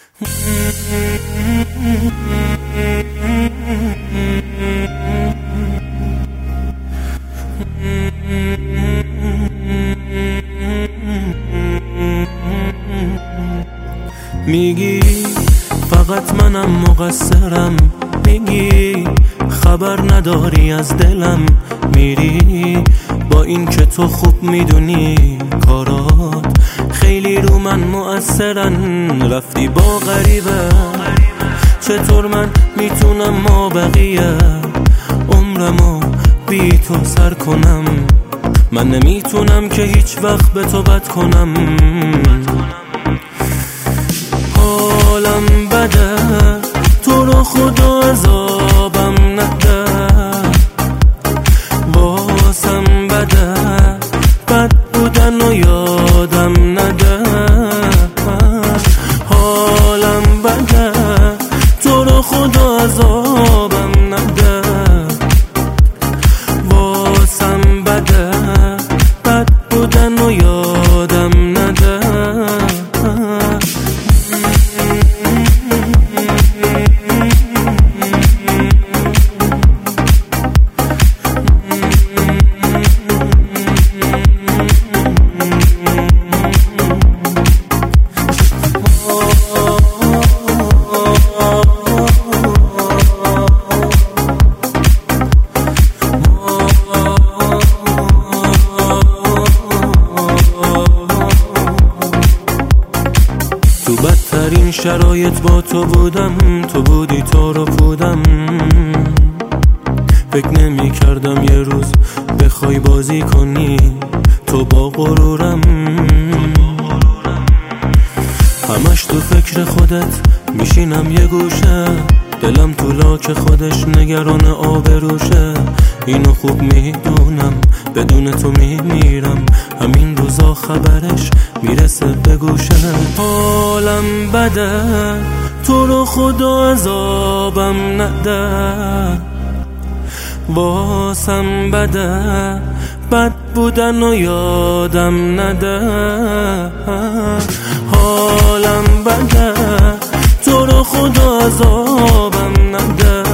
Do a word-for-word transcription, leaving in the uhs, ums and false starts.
میگی فقط منم مقصرم، میگی خبر نداری از دلم، میری با این که تو خوب میدونی کارات خیلی رو من مؤثرن. رفتی با غریبه، چطور من میتونم ما بقیه عمرمو بی تو سر کنم؟ من نمیتونم که هیچ وقت به تو بد کنم. حالم بده، تو رو خدا عذابم نده، واسم بده بد بودن و یادم نده. حالم بده، تو رو خدا عذابم نده، واسم بده بد بودن و یادم نده. تو بدترین شرایط با تو بودم، تو بودی تو رو بودم. فکر نمی کردم یه روز بخوای بازی کنی تو با غرورم. همش تو فکر خودت میشینم یه گوشه، دلم تو لاک خودش نگران آبروشه. اینو خوب میدونم بدون تو میمیرم، همین روزا خبرش میرسه به گوشه. حالم بده، تو رو خدا عذابم نده، واسم بده بد بودن و یادم نده. حالم بده، تو رو خدا عذابم نده،